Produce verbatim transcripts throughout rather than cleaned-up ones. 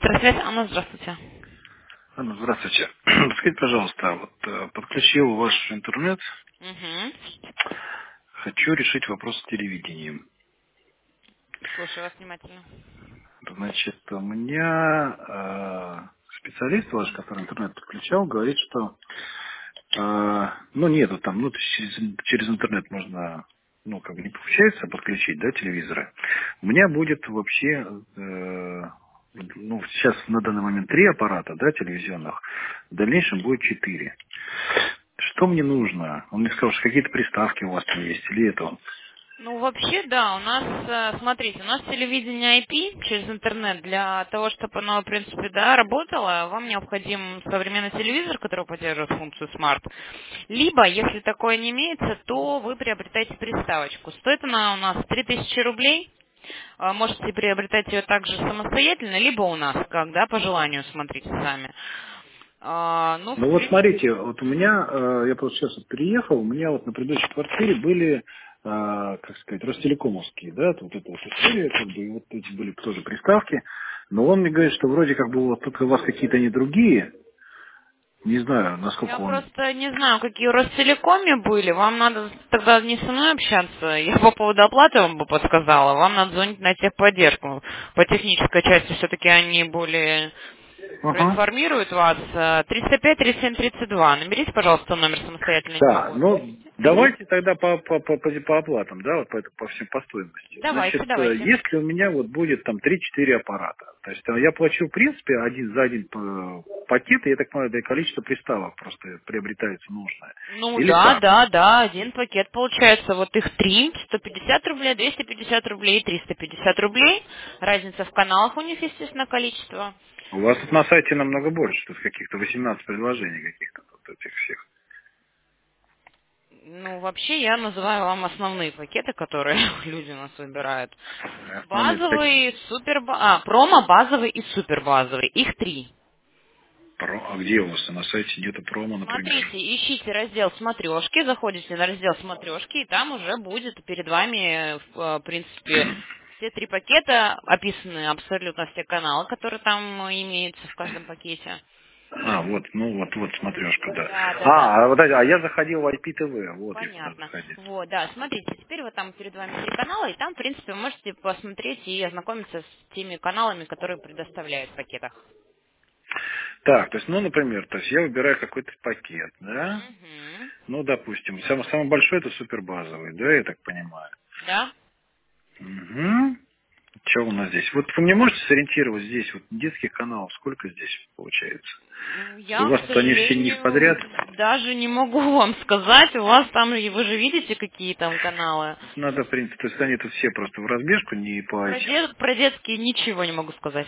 Электросвязь. Анна, здравствуйте. Анна, здравствуйте. Скажите, пожалуйста, вот э, подключил ваш интернет, Угу. хочу решить вопрос с телевидением. Слушаю вас внимательно. Значит, у меня э, специалист ваш, который интернет подключал, говорит, что э, ну нету там, ну то есть через, через интернет можно, ну как бы не получается подключить, да, телевизоры. У меня будет вообще, э, ну сейчас на данный момент три аппарата, да, телевизионных, в дальнейшем будет четыре. Что мне нужно? Он мне сказал, что какие-то приставки у вас там есть, или это он? Ну, вообще, да, у нас, э, смотрите, у нас телевидение ай пи через интернет. Для того, чтобы оно, в принципе, да, работало, вам необходим современный телевизор, который поддерживает функцию Smart. Либо, если такое не имеется, то вы приобретаете приставочку. Стоит она у нас три тысячи рублей. Э, Можете приобретать ее также самостоятельно, либо у нас, как, да, по желанию, смотрите сами. А, ну, в Ну вот принципе... смотрите, вот у меня, э, я просто сейчас вот переехал, у меня вот на предыдущей квартире были, э, как сказать, ростелекомовские, да, вот эта вот история, как бы, и вот эти были тоже приставки, но он мне говорит, что вроде как бы вот тут у вас какие-то они другие, не знаю, насколько Я он... просто не знаю, какие у Ростелекоме были. Вам надо тогда не со мной общаться. Я по поводу оплаты вам бы подсказала. Вам надо звонить на техподдержку. По технической части все-таки они более Ага. проинформируют вас. триста пять тридцать семь тридцать два. Наберите, пожалуйста, номер самостоятельно, не Да, могу ну ответить. Мгм. давайте тогда по, по, по, по, по оплатам, да, вот по, это- по всем по стоимости. Давайте, Значит, э, давайте. если у меня вот будет там три-четыре аппарата, то есть э, я плачу, в принципе, один за один э, пакет, и я так понимаю, да и количество приставок просто приобретается нужное. Ну Или да, как? да, да, один пакет получается, вот их три, сто пятьдесят рублей, двести пятьдесят рублей, триста пятьдесят рублей. Разница в каналах у них, естественно, количество. У вас тут на сайте намного больше, тут каких-то восемнадцать предложений каких-то тут этих всех. Ну, вообще, я называю вам основные пакеты, которые люди у нас выбирают. Основные это какие? Базовый, супер, а, промо, базовый и супер базовый. Их три. Про- А где у вас на сайте нету промо, например? Смотрите, ищите раздел смотрешки, заходите на раздел смотрешки, и там уже будет перед вами, в э, принципе, все три пакета, описаны абсолютно все каналы, которые там имеются в каждом пакете. А, вот, ну вот, вот смотрешка, да. Да, да, да. А, а вот это, а я заходил в ай пи ти ви, вот я куда Понятно. заходил. Вот, да, смотрите, теперь вот там перед вами три канала, и там, в принципе, вы можете посмотреть и ознакомиться с теми каналами, которые предоставляют в пакетах. Так, то есть, ну, например, то есть я выбираю какой-то пакет, да? Угу. Ну, допустим, самый, самый большой это супербазовый, да, я так понимаю. Да? Угу. Что у нас здесь? Вот вы мне можете сориентировать здесь, вот детских каналов, сколько здесь получается? Ну, Или у я, вас к тут они все не в подряд? сожалению, даже не могу вам сказать. У вас там, вы же видите, какие там каналы. Надо, в принципе, то есть они тут все просто в разбежку, не по Про, этим. дет- про детские ничего не могу сказать.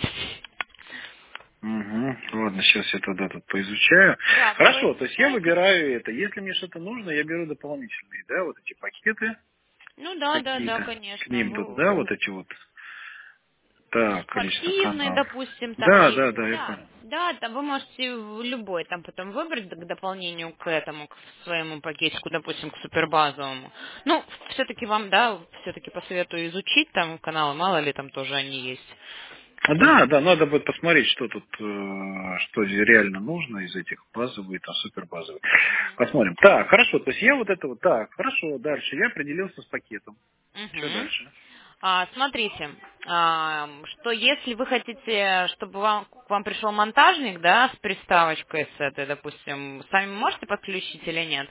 Угу. Ладно, сейчас я тогда тут поизучаю. Да, вы Хорошо, то есть я поизучайте. выбираю это. Если мне что-то нужно, я беру дополнительные, да, вот эти пакеты Ну да, да, да, какие-то. К конечно. ним тут, Вы- да, вот эти вот. Так, количество Спортивный, каналов. допустим, там Да, есть. да, да, я Да, понял. да, там вы можете в любой там потом выбрать к дополнению к этому, к своему пакетику, допустим, к супербазовому. Ну, все-таки вам, да, все-таки посоветую изучить там каналы, мало ли там тоже они есть. А, Да, да, надо будет посмотреть, что тут, э, что реально нужно из этих базовых, там, супербазовых. Посмотрим. Так, хорошо, то есть я вот это вот, так, хорошо, дальше. Я определился с пакетом. Что Мгм. дальше? А, смотрите, а, что если вы хотите, чтобы вам, к вам пришел монтажник, да, с приставочкой с этой, допустим, сами можете подключить или нет?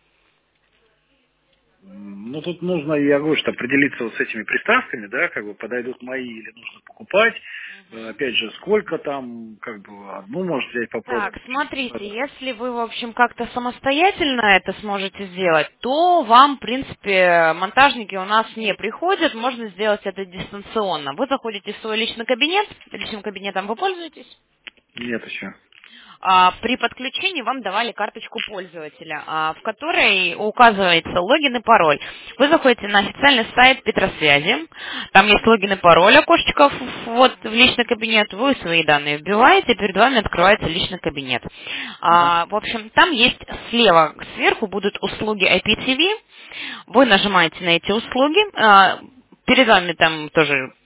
М, Ну, тут нужно, я говорю, что определиться вот с этими приставками, да, как бы подойдут мои или нужно покупать. Э, Мгм. Опять же, сколько там, как бы, одну может взять Так, попробовать. смотрите, Надо. если вы, в общем, как-то самостоятельно это сможете сделать, то вам, в принципе, монтажники у нас не приходят, можно сделать это дистанционно. Вы заходите в свой личный кабинет, личным кабинетом вы пользуетесь? Нет еще. А, При подключении вам давали карточку пользователя, а, в которой указывается логин и пароль. Вы заходите на официальный сайт Петросвязи, там есть логин и пароль, окошечко в- вот в личный кабинет, вы свои данные вбиваете, перед вами открывается личный кабинет. Ага. А, В общем, там есть слева, сверху будут услуги ай пи ти ви, вы нажимаете на эти услуги, а, перед вами там тоже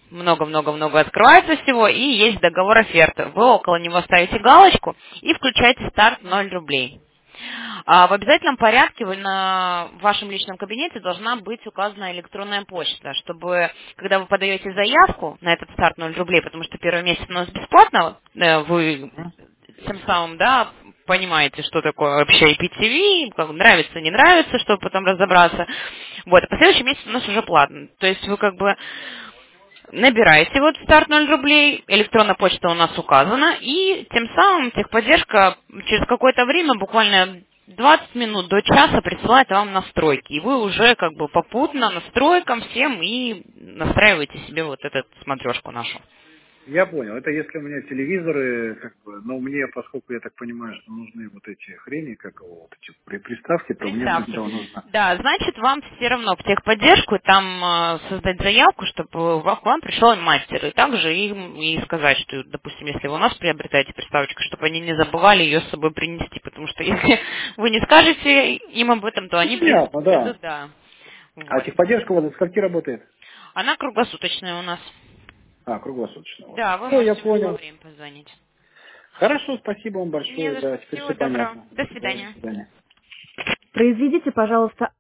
много-много-много открывается всего, и есть договор оферты. Вы около него ставите галочку и включаете старт ноль рублей. А в обязательном порядке вы на в вашем личном кабинете должна быть указана электронная почта, чтобы, когда вы подаете заявку на этот старт ноль рублей, потому что первый месяц у нас бесплатно, э, вы тем самым, да, понимаете, что такое вообще ай пи ти ви, как нравится, не нравится, чтобы потом разобраться. Вот, а последующий месяц у нас уже платно. То есть вы как бы набираете вот старт ноль рублей, электронная почта у нас указана, и тем самым техподдержка через какое-то время, буквально двадцать минут до часа, присылает вам настройки. И вы уже как бы попутно настройкам всем и настраиваете себе вот эту смотрешку нашу. Я понял. Это если у меня телевизоры, как бы, но мне, поскольку я так понимаю, что нужны вот эти хрени, как его, вот эти при- приставки, то мне Приставки. сначала нужно. Да, значит, вам все равно в техподдержку там э, создать заявку, чтобы ва- к вам пришел мастер. И также им и сказать, что, допустим, если вы у нас приобретаете приставочку, чтобы они не забывали ее с собой принести. Потому что если вы не скажете им об этом, то Ну, они при- понятно, придут, да. да. А Вот. техподдержка у вас до скольки работает? Она круглосуточная у нас. А, круглосуточно. Вот. Да, вы Все, я можете в любое понял. время позвонить. Хорошо, спасибо вам Не большое. за Да, что. теперь Всего все доброго. понятно. До Да, до свидания. свидания. Произведите, пожалуйста,